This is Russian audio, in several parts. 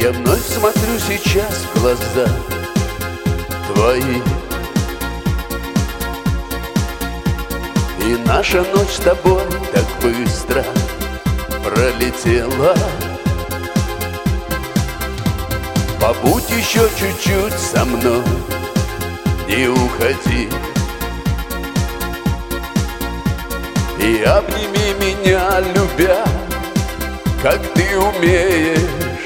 Я вновь смотрю сейчас в глаза твои, и наша ночь с тобой так быстро пролетела. Побудь еще чуть-чуть со мной, не уходи, и обними меня, любя, как ты умеешь.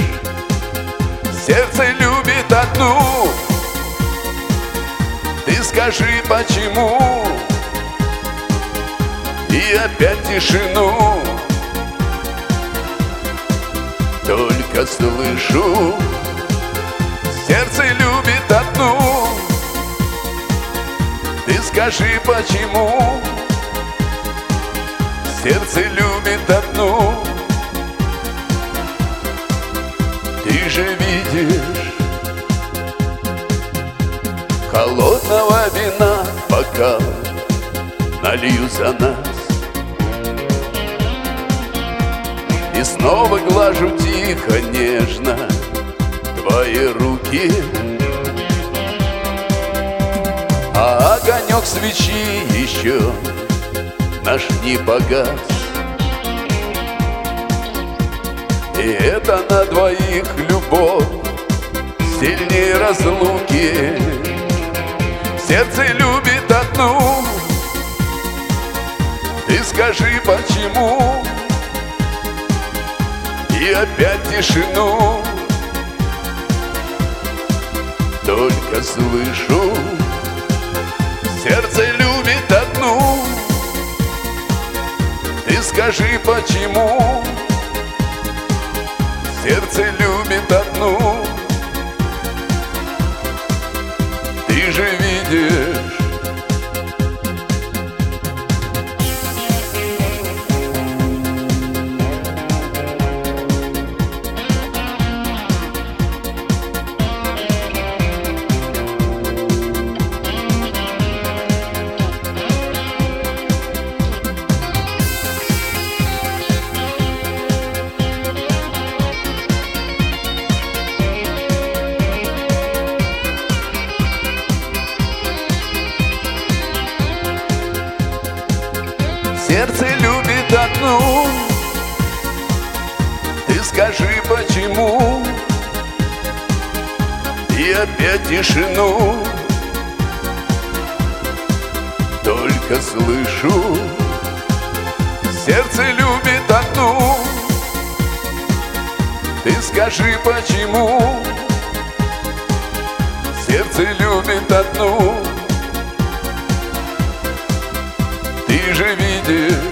Сердце любит одну, ты скажи, почему? И опять тишину только слышу. Сердце любит одну, ты скажи, почему? Сердце любит одну, ты же видишь. Холодного вина бокал налью за нас, и снова глажу тихо, нежно твои руки, а огонек свечи еще наш не погас. И это на двоих любовь сильнее разлуки. Сердце любит одну, ты скажи, почему? И опять тишину только слышу. Сердце любит одну, ты скажи, почему? Сердце любит одну, ты же видишь. Сердце любит одну, ты скажи, почему? И опять тишину только слышу. Сердце любит одну, ты скажи, почему? Сердце любит одну, ты же видишь.